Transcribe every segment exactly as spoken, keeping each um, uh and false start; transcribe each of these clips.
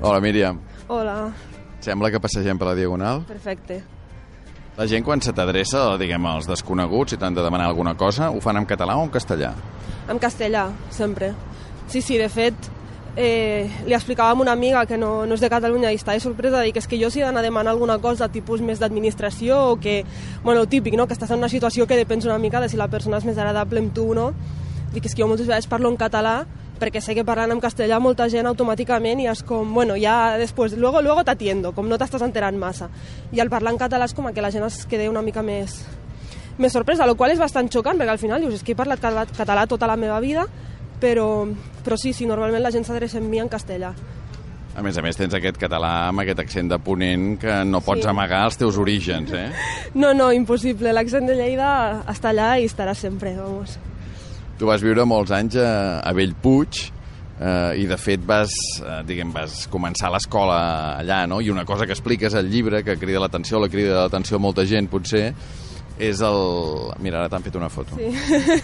Hola, Míriam. Hola. Sembla que passegem per la Diagonal? Perfecte. La gent, quan se t'adreça, diguem, als desconeguts, si t'han de demanar alguna cosa, ho fan en català o en castellà? En castellà, sempre. Sí, sí, de fet, eh, li explicava a una amiga que no, no és de Catalunya i estava sorpresa de dir que és que jo si he d'anar a demanar alguna cosa tipus més d'administració o que, bueno, típic, no?, que estàs en una situació que depèn una mica de si la persona és més agradable amb tu o no, dic que és que jo moltes vegades parlo en català perquè sé que parlant en castellà molta gent automàticament i és com, bueno, ja després, luego, luego t'atiendo, com no t'estàs enterant massa. I al parlar en català és com que la gent es queda una mica més, més sorpresa, el qual és bastant xocant, perquè al final dius, és que he parlat català tota la meva vida, però, però sí, sí, normalment la gent s'adreça amb mi en castellà. A més a més, tens aquest català amb aquest accent de Ponent que no pots sí. amagar els teus orígens, eh? No, no, impossible. L'accent de Lleida està allà i estarà sempre, vamos. Tu vas viure molts anys a, a Bellpuig eh, i, de fet, vas, eh, diguem, vas començar l'escola allà, no? I una cosa que expliques al llibre, que crida l'atenció, la crida l'atenció a molta gent, potser, és el... Mira, ara t'han fet una foto. Sí.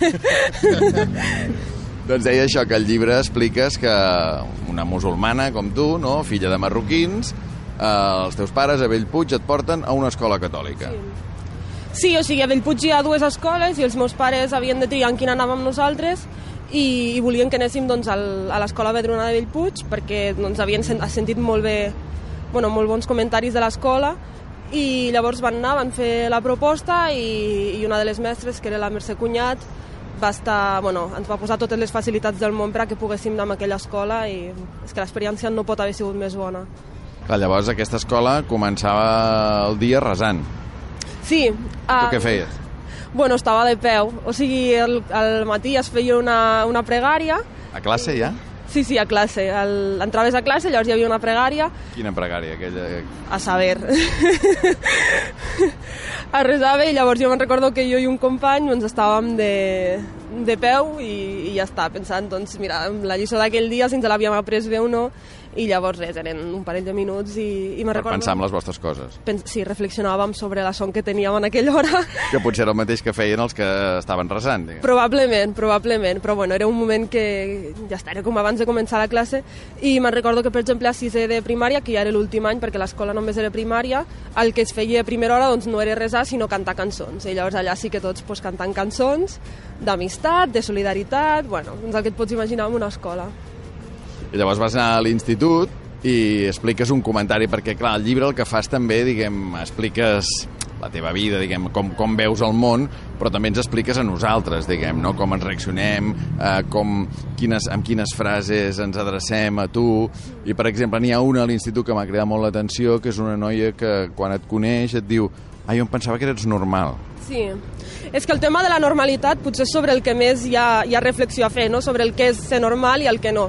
Doncs deia això, que al llibre expliques que una musulmana com tu, no?, filla de marroquins, eh, els teus pares a Bellpuig et porten a una escola catòlica. Sí. Sí, o sigui, a Bellpuig hi ha dues escoles i els meus pares havien de triar en quina anàvem nosaltres i, i volien que anéssim doncs, al, a l'escola Vedruna de Bellpuig perquè doncs, havien sen, sentit molt bé, bueno, molt bons comentaris de l'escola i llavors van anar, van fer la proposta i, i una de les mestres, que era la Mercè Cunyat, va estar, bueno, ens va posar totes les facilitats del món perquè poguéssim anar a aquella escola i és que l'experiència no pot haver sigut més bona. Clar, llavors aquesta escola començava el dia resant. Sí. Tu uh, què feies? Bueno, estava de peu. O sigui, al, al matí es feia una, una pregària. A classe ja? Sí, sí, a classe. El, entraves a classe, llavors hi havia una pregària. Quina pregària? Aquella... A saber. Es resava i llavors jo me'n recordo que jo i un company doncs, estàvem de, de peu i, i ja està, pensant, doncs, mira, la lliçó d'aquell dia, si ens l'havíem après bé o no, i llavors res, eren un parell de minuts i, i me'n recordo... Per pensar en les vostres coses. Pens sí, reflexionàvem sobre la son que teníem en aquella hora. Que potser era el mateix que feien els que estaven resant, diguem. Probablement, probablement, però bueno, era un moment que ja està, era com abans de començar la classe i me'n recordo que, per exemple, a sisè de primària, que ja era l'últim any perquè l'escola només era primària, el que es feia a primera hora doncs, no era resar, sinó cantar cançons. I llavors allà sí que tots pues, cantant cançons d'amistat, de solidaritat, bueno, doncs el que et pots imaginar en una escola. I llavors vas anar a l'institut i expliques un comentari, perquè, clar, al llibre el que fas també, diguem, expliques la teva vida, diguem, com, com veus el món, però també ens expliques a nosaltres, diguem, no?, com ens reaccionem, eh, com, quines, amb quines frases ens adrecem a tu. I, per exemple, n'hi ha una a l'institut que m'ha cridat molt l'atenció, que és una noia que, quan et coneix, et diu «Ah, jo em pensava que eres normal». Sí, és que el tema de la normalitat potser és sobre el que més hi ha, hi ha reflexió a fer, no?, sobre el que és ser normal i el que no.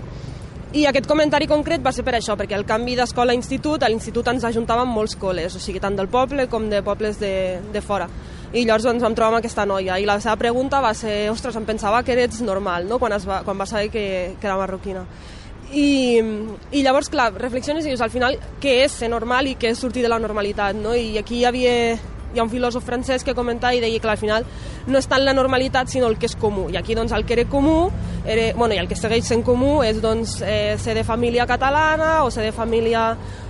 I aquest comentari concret va ser per això, perquè el canvi d'escola a institut, a l'institut ens ajuntàvem molts col·les, o sigui, tant del poble com de pobles de, de fora. I llavors doncs, vam trobar amb aquesta noia, i la seva pregunta va ser, ostres, em pensava que eres normal, no?, quan, es va, quan va saber que, que era marroquina. I, I llavors, clar, reflexiones i dius, al final, què és ser normal i què és sortir de la normalitat, no? I aquí hi havia... Hi ha un filòsof francès que comentava i deia que al final no és tant la normalitat sinó el que és comú. I aquí doncs el que era comú, era, bueno, i el que segueix sent comú és doncs, eh, ser de família catalana o ser de família,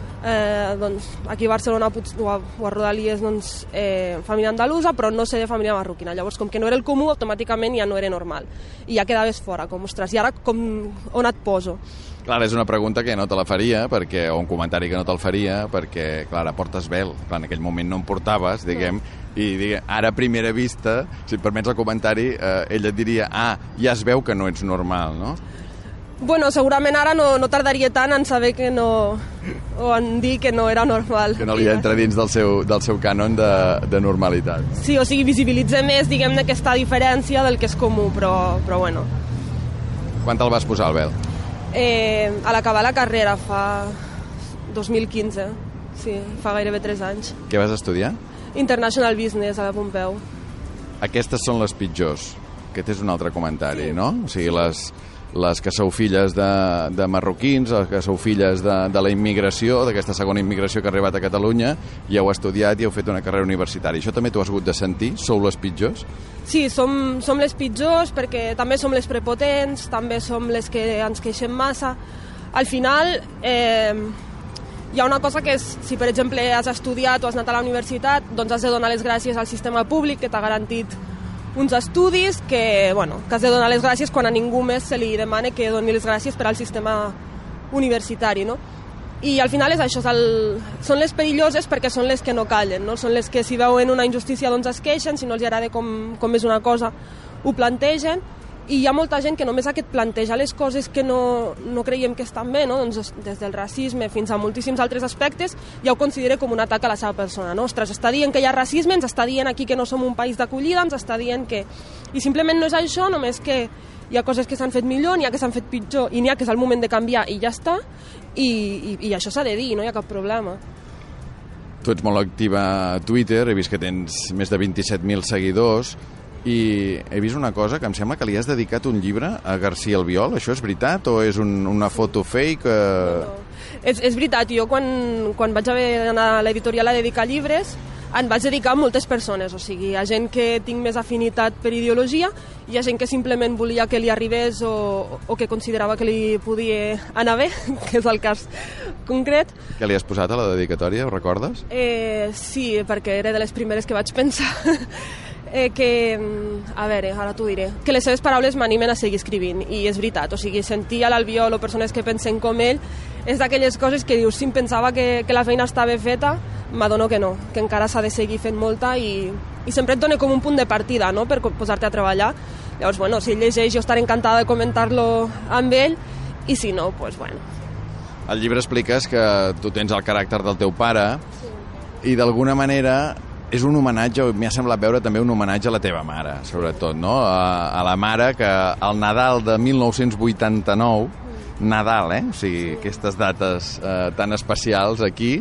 eh, doncs, aquí a Barcelona o a, o a Rodalies, doncs, eh, família andalusa, però no ser de família marroquina. Llavors, com que no era el comú, automàticament ja no era normal. I ja quedaves fora, com, ostres, i ara com, on et poso? Clar, és una pregunta que no te la faria, perquè, o un comentari que no te'l faria, perquè, clar, ara portes vel. Clar, en aquell moment no en portaves, diguem, i diguem, ara a primera vista, si et permets el comentari, eh, ella et diria, ah, ja es veu que no ets normal, no? Bueno, segurament ara no, no tardaria tant en saber que no... o en dir que no era normal. Que no li entra dins del seu, del seu cànon de, de normalitat. Sí, o sigui, visibilitza més, diguem-ne, aquesta diferència del que és comú, però, però bueno. Quan te'l vas posar, el vel? Eh, a l'acabar la carrera, fa dos mil quinze, sí, fa gairebé tres anys. Què vas estudiar? International Business, a la Pompeu. Aquestes són les pitjors. Aquest és un altre comentari, sí. No? O sigui, les, les que sou filles de, de marroquins, les que sou filles de, de la immigració, d'aquesta segona immigració que ha arribat a Catalunya, i heu estudiat i heu fet una carrera universitària. Això també t'ho has hagut de sentir? Sou les pitjors? Sí, som, som les pitjors perquè també som les prepotents, també som les que ens queixem massa. Al final, eh, hi ha una cosa que és, si per exemple has estudiat o has anat a la universitat, doncs has de donar les gràcies al sistema públic que t'ha garantit uns estudis, que, bueno, que has de donar les gràcies quan a ningú més se li demane que doni les gràcies per al sistema universitari, no? I al final és això, és el... són les perilloses perquè són les que no callen, no? Són les que si veuen una injustícia doncs es queixen, si no els agrada com, com és una cosa ho plantegen, i hi ha molta gent que només aquest planteja les coses que no, no creiem que estan bé, no? Doncs des del racisme fins a moltíssims altres aspectes, ja ho considera com un atac a la seva persona, no? Ostres, està dient que hi ha racisme, ens està dient aquí que no som un país d'acollida, ens està dient que... I simplement no és això, només que hi ha coses que s'han fet millor, n'hi ha que s'han fet pitjor, i n'hi ha que és el moment de canviar i ja està, i, i, i això s'ha de dir, no hi ha cap problema. Tu ets molt activa a Twitter, he vist que tens més de vint-i-set mil seguidors, i he vist una cosa que em sembla que li has dedicat un llibre a García Albiol. Això és veritat o és un, una foto fake? Eh... No, no. És, és veritat, jo quan, quan vaig haver d'anar a l'editorial a dedicar llibres en vaig dedicar a moltes persones, o sigui, a gent que tinc més afinitat per ideologia i a gent que simplement volia que li arribés o, o que considerava que li podia anar bé, que és el cas concret. Què li has posat a la dedicatòria, ho recordes? Eh, sí, perquè era de les primeres que vaig pensar. Eh, que, a veure, ara t'ho diré, que les seves paraules m'animen a seguir escrivint, i és veritat, o sigui, sentir a l'Albiol o persones que pensen com ell és d'aquelles coses que dius, si em pensava que, que la feina estava feta, m'adono que no, que encara s'ha de seguir fent molta i, i sempre et dona com un punt de partida, no?, per posar-te a treballar. Llavors, bueno, si ell llegeix jo estaré encantada de comentar-lo amb ell, i si no, doncs, pues, bueno. Al llibre expliques que tu tens el caràcter del teu pare, sí, i d'alguna manera és un homenatge, m'ha semblat veure també un homenatge a la teva mare, sobretot, no? A, a la mare que al Nadal de mil nou-cents vuitanta-nou, Nadal, eh? O sigui, aquestes dates eh, tan especials aquí,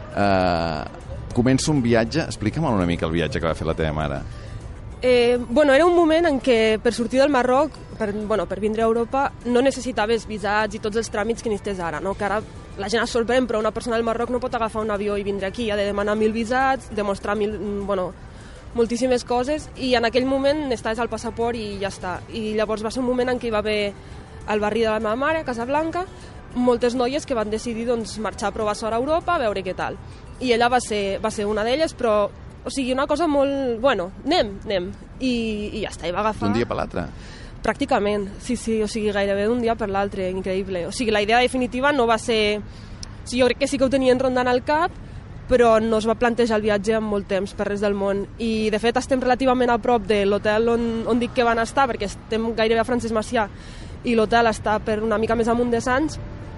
eh, comença un viatge. Explica'm una mica el viatge que va fer la teva mare. Eh, bueno, era un moment en què per sortir del Marroc, per, bueno, per vindre a Europa, no necessitaves visats i tots els tràmits que necessites ara, no? Que ara la gent es sorprèn, però una persona del Marroc no pot agafar un avió i vindre aquí, ha de demanar mil visats, demostrar mil, bueno, moltíssimes coses, i en aquell moment necessitaves el passaport i ja està. I llavors va ser un moment en què hi va haver al barri de la meva mare, a Casablanca, moltes noies que van decidir doncs, marxar a provar sort a Europa, a veure què tal. I ella va ser, va ser una d'elles, però o sigui, una cosa molt... Bueno, anem, anem. I, i ja està, i va agafar... D'un dia per l'altre? Pràcticament, sí, sí, o sigui, gairebé d'un dia per l'altre, increïble. O sigui, la idea definitiva no va ser... O sigui, jo crec que sí que ho tenien rondant al cap, però no es va plantejar el viatge en molt temps, per res del món. I, de fet, estem relativament a prop de l'hotel on, on dic que van estar, perquè estem gairebé a Francesc Macià, i l'hotel està per una mica més amunt de Sants,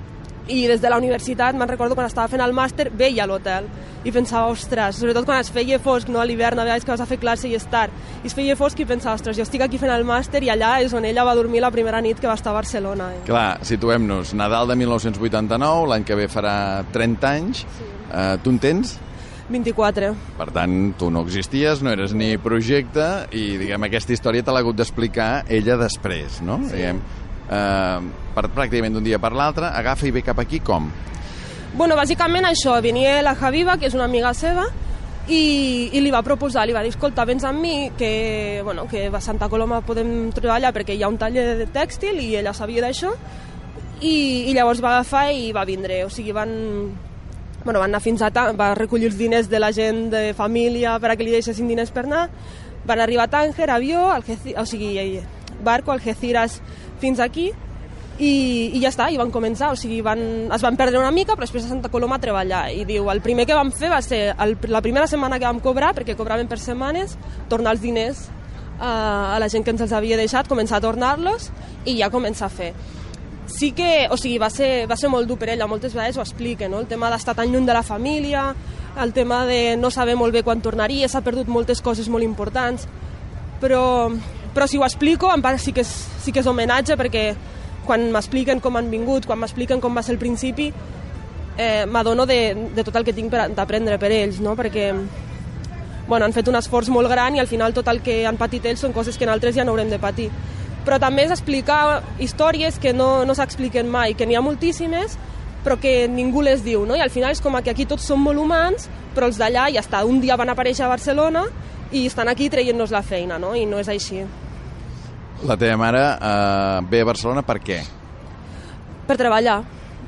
i des de la universitat, me'n recordo quan estava fent el màster, veia l'hotel i pensava, ostres, sobretot quan es feia fosc, no, a l'hivern, a vegades que vas a fer classe i és tard, i es feia fosc i pensava, ostres, jo estic aquí fent el màster i allà és on ella va dormir la primera nit que va estar a Barcelona. Eh? Clar, situem-nos, Nadal de mil nou-cents vuitanta-nou, l'any que ve farà trenta anys, sí. eh, tu en tens? vint-i-quatre. Per tant, tu no existies, no eres ni projecte, i diguem, aquesta història te l'ha hagut d'explicar ella després, no? Sí. Diguem, eh, per pràcticament d'un dia per l'altre, agafa i ve cap aquí com? Bueno, bàsicament això, venia la Habiba, que és una amiga seva, i, i li va proposar, li va dir, escolta, vens amb mi, que, bueno, que a Santa Coloma podem treballar perquè hi ha un taller de tèxtil i ella sabia d'això, i, i llavors va agafar i va vindre, o sigui, van, bueno, van anar fins a Tànger, va recollir els diners de la gent de família per a que li deixessin diners per anar, van arribar a Tànger, avió, Algeciras, o sigui, barco, Algeciras, fins aquí, i, i ja està, i van començar, o sigui, van, es van perdre una mica, però després a Santa Coloma a treballar, i diu, el primer que vam fer va ser, el, la primera setmana que vam cobrar, perquè cobraven per setmanes, tornar els diners a, a la gent que ens els havia deixat, començar a tornar-los, i ja començar a fer. Sí que, o sigui, va ser, va ser molt dur per ella, moltes vegades ho explica, no? El tema d'estar tan lluny de la família, el tema de no saber molt bé quan tornaria, s'ha perdut moltes coses molt importants, però, però si ho explico, en part sí que és, sí que és homenatge, perquè quan m'expliquen com han vingut, quan m'expliquen com va ser el principi, eh, m'adono de, de tot el que tinc per d'aprendre per ells, no? Perquè bueno, han fet un esforç molt gran i al final tot el que han patit ells són coses que nosaltres ja no haurem de patir. Però també és explicar històries que no, no s'expliquen mai, que n'hi ha moltíssimes, però que ningú les diu, no? I al final és com que aquí tots som molt humans, però els d'allà ja està, un dia van aparèixer a Barcelona i estan aquí traient-nos la feina, no? I no és així. La teva mare eh, ve a Barcelona per què? Per treballar.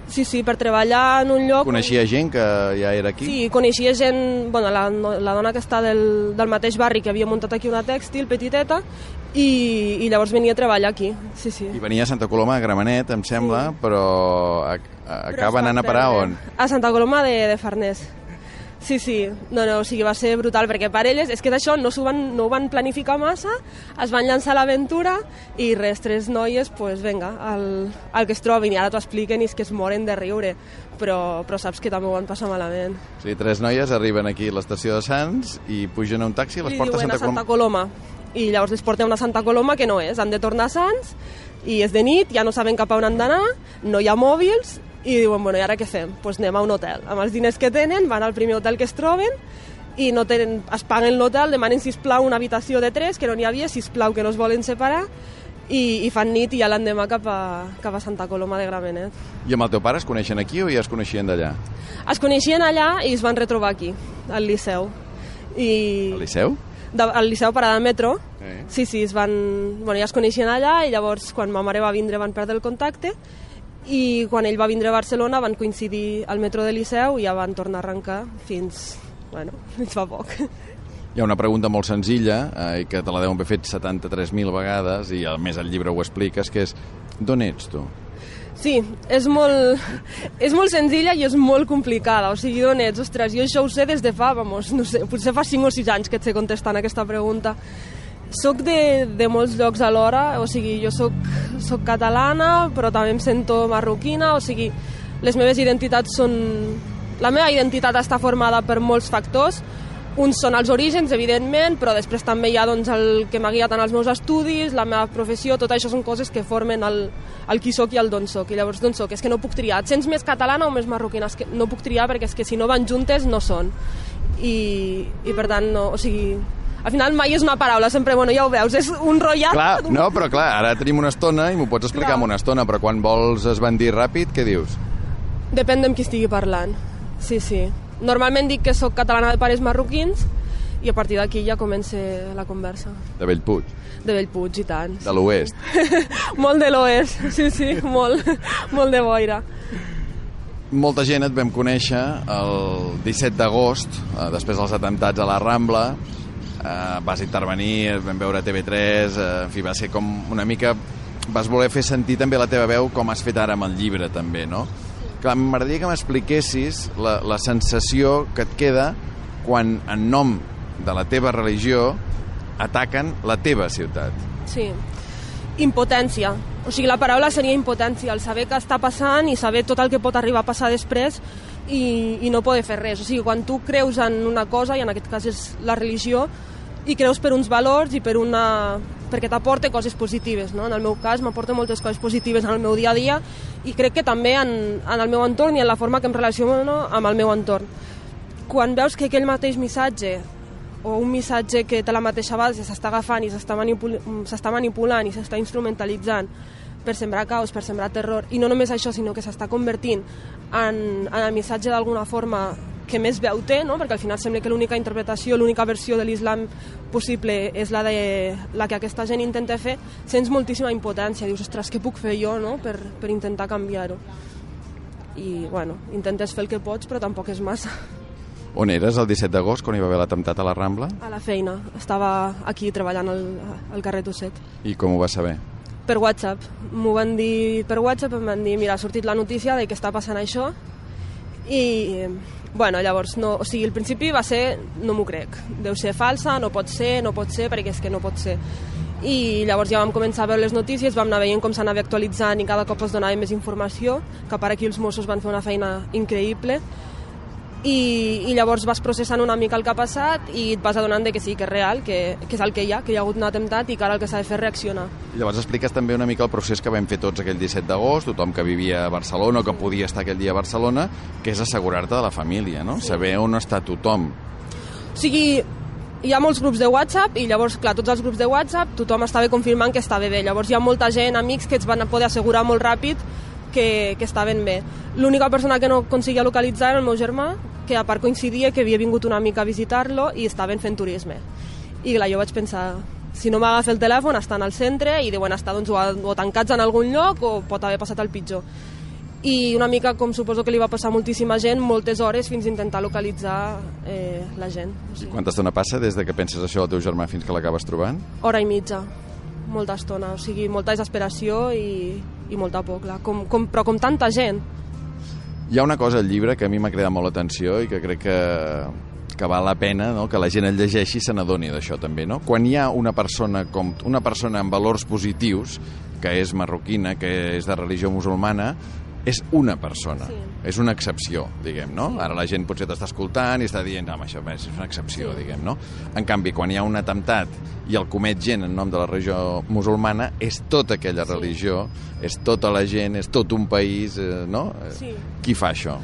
Sí, sí, per treballar en un lloc... Coneixia gent que ja era aquí? Sí, coneixia gent, bueno, la, la dona que està del, del mateix barri, que havia muntat aquí una tèxtil petiteta, i, i llavors venia a treballar aquí, sí, sí. I venia a Santa Coloma, a Gramenet, em sembla, sí. però a, a, acaba anant a parar on? A Santa Coloma de, de Farners. Sí, sí, no, no, o sigui, va ser brutal, perquè per elles, és que d'això no, van, no ho van planificar massa, es van llançar a l'aventura i res, tres noies, doncs pues, vinga, al, al que es trobin, i ara t'ho expliquen i és que es moren de riure, però, però saps que també ho van passar malament. O sigui, tres noies arriben aquí a l'estació de Sants i pugen a un taxi i les porta a Santa, a Santa Coloma. I llavors les portem a Santa Coloma, que no és, han de tornar a Sants, i és de nit, ja no saben cap a on han d'anar, no hi ha mòbils, i diuen, bueno, i ara què fem? Doncs pues anem a un hotel. Amb els diners que tenen, van al primer hotel que es troben i no tenen, es paguen l'hotel, demanen, sisplau, una habitació de tres, que no n'hi havia, sisplau, que no es volen separar, i, i fan nit i ja l'endemà cap, a, cap a Santa Coloma de Gramenet. I amb el teu pare es coneixen aquí o ja es coneixien d'allà? Es coneixien allà i es van retrobar aquí, al Liceu. I... Al Liceu? De, al Liceu Parada Metro. Eh. Sí, sí, es van... Bueno, ja es coneixien allà i llavors, quan ma mare va vindre, van perdre el contacte, i quan ell va vindre a Barcelona van coincidir al metro de Liceu i ja van tornar a arrencar fins, bueno, fins fa poc. Hi ha una pregunta molt senzilla, eh, que te la deuen haver fet setanta-tres mil vegades, i a més el llibre ho expliques, que és, d'on ets tu? Sí, és molt, és molt senzilla i és molt complicada, o sigui, d'on ets? Ostres, jo això ho sé des de fa, vamos, no sé, potser fa cinc o sis anys que et sé contestant aquesta pregunta. Soc de, de molts llocs alhora, o sigui, jo soc, soc catalana, però també em sento marroquina, o sigui, les meves identitats són... La meva identitat està formada per molts factors, uns són els orígens, evidentment, però després també hi ha doncs, el que m'ha guiat en els meus estudis, la meva professió, tot això són coses que formen el, el qui soc i el d'on soc, i llavors d'on soc, és que no puc triar, et sents més catalana o més marroquina, és que no puc triar perquè és que si no van juntes no són, i, i per tant, no, o sigui... Al final mai és una paraula, sempre, bueno, ja ho veus, és un rotllat... Clar, no, però clar, ara tenim una estona i m'ho pots explicar clar. en una estona, però quan vols esbandir ràpid, què dius? Depèn de qui estigui parlant, sí, sí. Normalment dic que sóc catalana de pares marroquins i a partir d'aquí ja comença la conversa. De Bellpuig? De Bellpuig, i tant. De l'oest? Molt de l'oest, sí, sí, molt, molt de boira. Molta gent et vam conèixer el disset d'agost, eh, després dels atemptats a la Rambla. Uh, vas intervenir, vam veure T V tres, uh, en fi, va ser com una mica... Vas voler fer sentir també la teva veu com has fet ara amb el llibre, també, no? Clar, m'agradaria que m'expliquessis la, la sensació que et queda quan, en nom de la teva religió, ataquen la teva ciutat. Sí, impotència. O sigui, la paraula seria impotència, el saber què està passant i saber tot el que pot arribar a passar després i, i no poder fer res. O sigui, quan tu creus en una cosa, i en aquest cas és la religió, i creus per uns valors i per una... perquè t'aporta coses positives, no? En el meu cas m'aporta moltes coses positives en el meu dia a dia i crec que també en, en el meu entorn i en la forma que em relaciono amb el meu entorn. Quan veus que aquell mateix missatge o un missatge que té la mateixa base s'està agafant i s'està manipul s'està manipulant i s'està instrumentalitzant per sembrar caos, per sembrar terror, i no només això, sinó que s'està convertint en, en el missatge d'alguna forma que més veu té, no? Perquè al final sembla que l'única interpretació, l'única versió de l'islam possible és la, de, la que aquesta gent intenta fer, sents moltíssima impotència, dius, ostres, què puc fer jo, no? per, per intentar canviar-ho. I, bueno, intentes fer el que pots, però tampoc és massa. On eres el disset d'agost, quan hi va haver l'atemptat a la Rambla? A la feina, estava aquí treballant al, al carrer Tosset. I com ho vas saber? Per WhatsApp. M'ho van dir per WhatsApp, em van dir, mira, ha sortit la notícia de que està passant això, i... Bueno, llavors, no, o sigui, al principi va ser, no m'ho crec, deu ser falsa, no pot ser, no pot ser, perquè és que no pot ser. I llavors ja vam començar a veure les notícies, vam anar veient com s'anava actualitzant i cada cop es donava més informació, que per aquí els Mossos van fer una feina increïble, i, i llavors vas processant una mica el que ha passat i et vas adonant de que sí, que és real, que, que és el que hi ha, que hi ha hagut un atemptat i que ara el que s'ha de fer és reaccionar. I llavors expliques també una mica el procés que vam fer tots aquell disset d'agost, tothom que vivia a Barcelona o que podia estar aquell dia a Barcelona, que és assegurar-te de la família, no? Sí. Saber on està tothom. O sigui, hi ha molts grups de WhatsApp i llavors, clar, tots els grups de WhatsApp tothom estava confirmant que estava bé. Llavors hi ha molta gent, amics, que ens van poder assegurar molt ràpid que, que estaven bé. L'única persona que no aconseguia localitzar era el meu germà, que a part coincidia que havia vingut una mica a visitar-lo i estaven fent turisme. I clar, jo vaig pensar, si no m'agafa el telèfon, estan al centre i deuen estar doncs, o, o tancats en algun lloc o pot haver passat el pitjor. i una mica, com suposo que li va passar a moltíssima gent, moltes hores fins a intentar localitzar eh, la gent. O sigui, I quanta estona passa des de que penses això al teu germà fins que l'acabes trobant? Hora i mitja, molta estona, o sigui, molta desesperació i, i molta por, clar, com, com, però com tanta gent. Hi ha una cosa al llibre que a mi m'ha cridat molt l'atenció i que crec que, que val la pena, no?, que la gent el llegeixi i se n'adoni d'això també, no? Quan hi ha una persona com una persona amb valors positius, que és marroquina, que és de religió musulmana, és una persona, sí. És una excepció, diguem, no? Sí. Ara la gent potser t'està escoltant i està dient, home, això és una excepció, sí. Diguem, no? En canvi, quan hi ha un atemptat i el comet gent en nom de la religió musulmana, és tota aquella sí. religió, és tota la gent, és tot un país, eh, no? Sí. Qui fa això?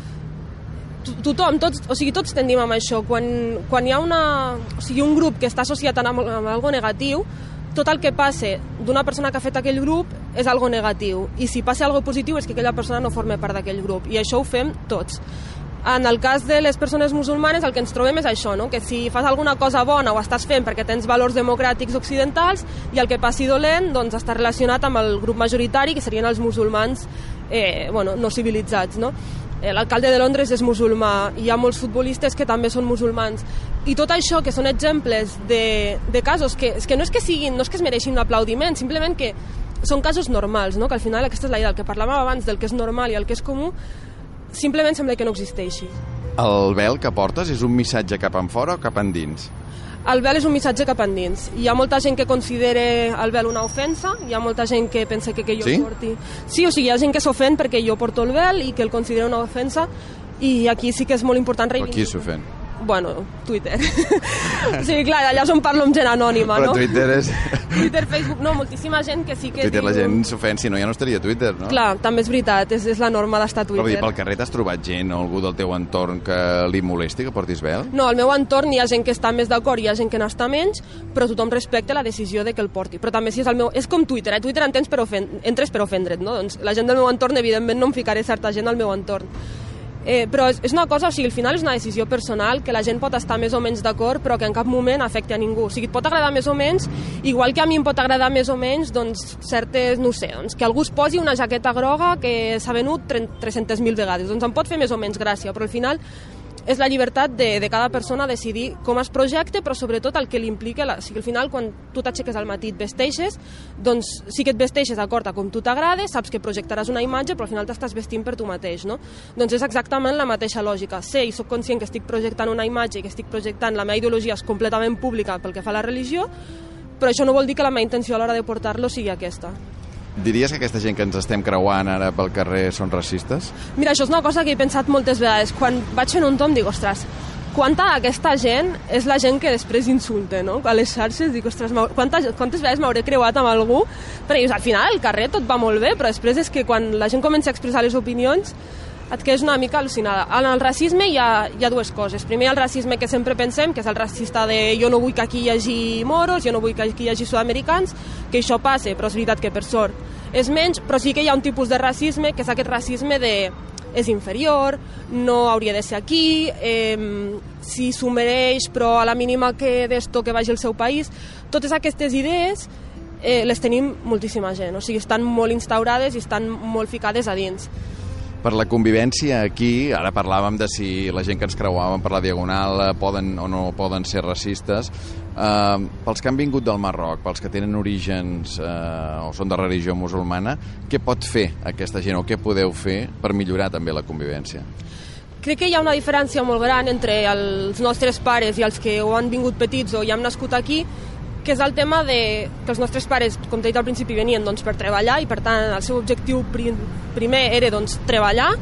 Tothom, tots, o sigui, tots tendim amb això. Quan, quan hi ha una, o sigui, un grup que està associat amb, amb algo negatiu, tot el que passe d'una persona que ha fet aquell grup és algo negatiu. I si passa algo positiu és que aquella persona no forma part d'aquell grup. I això ho fem tots. En el cas de les persones musulmanes el que ens trobem és això, no? Que si fas alguna cosa bona ho estàs fent perquè tens valors democràtics occidentals i el que passi dolent doncs, està relacionat amb el grup majoritari, que serien els musulmans eh, bueno, no civilitzats, no? L'alcalde de Londres és musulmà, hi ha molts futbolistes que també són musulmans. I tot això, que són exemples de, de casos que, que no és que siguin, no és que es mereixin un aplaudiment, simplement que són casos normals, no? Que al final aquesta és la idea, el que parlàvem abans del que és normal i el que és comú, simplement sembla que no existeixi. El vel que portes és un missatge cap enfora o cap endins? El vel és un missatge cap endins. Hi ha molta gent que considera el vel una ofensa, hi ha molta gent que pensa que, que jo sí? el porti... Sí, o sigui, hi ha gent que s'ofèn perquè jo porto el vel i que el considera una ofensa, i aquí sí que és molt important reivindicar. Però qui s'ofèn? Bueno, Twitter. O sigui, clar, allà és on parlo amb gent anònima, Però no? Però Twitter és... Twitter, Facebook, no, moltíssima gent que sí que... Twitter diu... la gent s'ofèn, si no ja no estaria a Twitter, no? Clar, també és veritat, és, és la norma d'estar a Twitter. Però dir, pel carrer t'has trobat gent o algú del teu entorn que li molesti que portis vel? No, al meu entorn hi ha gent que està més d'acord i hi ha gent que n'està menys, però tothom respecta la decisió de que el porti. Però també si és el meu... És com Twitter, eh? Twitter entens per ofen... entres per ofendre't, no? Doncs la gent del meu entorn, evidentment, no em ficaré certa gent al meu entorn. Eh, però és, és una cosa, o sigui, al final és una decisió personal que la gent pot estar més o menys d'acord però que en cap moment afecti a ningú. O sigui, et pot agradar més o menys, igual que a mi em pot agradar més o menys, doncs, certes, no sé, doncs, que algú es posi una jaqueta groga que s'ha venut tres-centes mil vegades. Doncs em pot fer més o menys gràcia, però al final és la llibertat de, de cada persona decidir com es projecte, però sobretot el que li implica, la, o sigui, al final quan tu t'aixeques al matí i et vesteixes, doncs sí que et vesteixes d'acord a com tu t'agrada, saps que projectaràs una imatge, però al final t'estàs vestint per tu mateix, no? Doncs és exactament la mateixa lògica. Sé i soc conscient que estic projectant una imatge i que estic projectant la meva ideologia és completament pública pel que fa a la religió, però això no vol dir que la meva intenció a l'hora de portar-lo sigui aquesta. Diries que aquesta gent que ens estem creuant ara pel carrer són racistes? Mira, això és una cosa que he pensat moltes vegades. Quan vaig fent un tom dic, ostres, quanta d'aquesta gent és la gent que després insulta, no? A les xarxes dic, ostres, quantes, quantes vegades m'hauré creuat amb algú? Perquè dius, al final, al carrer tot va molt bé, però després és que quan la gent comença a expressar les opinions et quedes una mica al·lucinada. En el racisme hi ha, hi ha dues coses. Primer, el racisme que sempre pensem, que és el racista de jo no vull que aquí hi hagi moros, jo no vull que aquí hi hagi sud-americans, que això passe, però és veritat que per sort és menys, però sí que hi ha un tipus de racisme, que és aquest racisme de és inferior, no hauria de ser aquí, eh, si s'ho mereix, però a la mínima que d'esto que vagi al seu país. Totes aquestes idees eh, les tenim moltíssima gent, o sigui, estan molt instaurades i estan molt ficades a dins. Per la convivència aquí, ara parlàvem de si la gent que ens creuàvem per la Diagonal poden o no poden ser racistes. Uh, pels que han vingut del Marroc, pels que tenen orígens uh, o són de religió musulmana, què pot fer aquesta gent o què podeu fer per millorar també la convivència? Crec que hi ha una diferència molt gran entre els nostres pares i els que ho han vingut petits o ja han nascut aquí, que és el tema de que els nostres pares, com t'he dit al principi, venien doncs, per treballar i per tant el seu objectiu prim, primer era doncs, treballar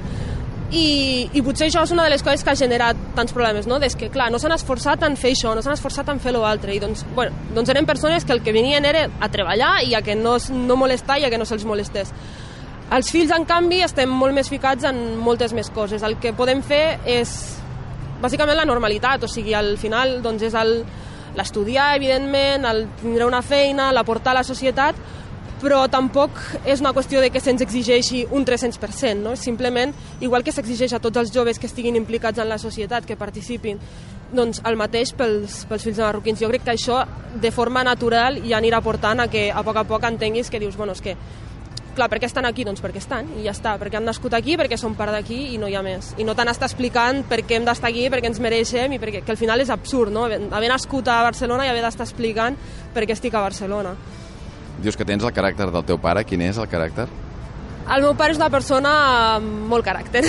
i, i potser això és una de les coses que ha generat tants problemes, no? Des que clar, no s'han esforçat en fer això, no s'han esforçat en fer l'altre i doncs, bueno, doncs eren persones que el que venien era a treballar i a que no, no molestar i a que no se'ls molestés. Els fills, en canvi, estem molt més ficats en moltes més coses. El que podem fer és bàsicament la normalitat, o sigui, al final doncs, és el l'estudiar, evidentment, el tindre una feina, l'aportar a la societat, però tampoc és una qüestió de que se'ns exigeixi un tres-cents per cent, no? Simplement, igual que s'exigeix a tots els joves que estiguin implicats en la societat, que participin, doncs el mateix pels, pels fills de marroquins. Jo crec que això, de forma natural, ja anirà portant a que a poc a poc entenguis que dius, bueno, és que Clar, per què estan aquí? Doncs perquè estan, i ja està. Perquè han nascut aquí, perquè són part d'aquí, i no hi ha més. I no t'han estat explicant per què hem d'estar aquí, per què ens mereixem, i perquè, que al final és absurd, no? Haver nascut a Barcelona i haver d'estar explicant per què estic a Barcelona. Dius que tens el caràcter del teu pare. Quin és el caràcter? El meu pare és una persona amb molt caràcter.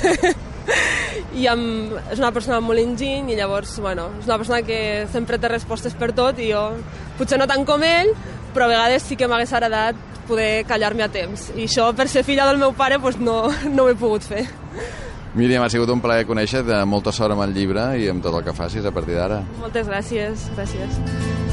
I amb, és una persona amb molt enginy, i llavors, bueno, és una persona que sempre té respostes per tot, i jo, potser no tant com ell, però a vegades sí que m'hagués agradat poder callar-me a temps. I això, per ser filla del meu pare, doncs no, no ho he pogut fer. Míriam, ha sigut un plaer conèixer-te, molta sort amb el llibre i amb tot el que facis a partir d'ara. Moltes gràcies, gràcies.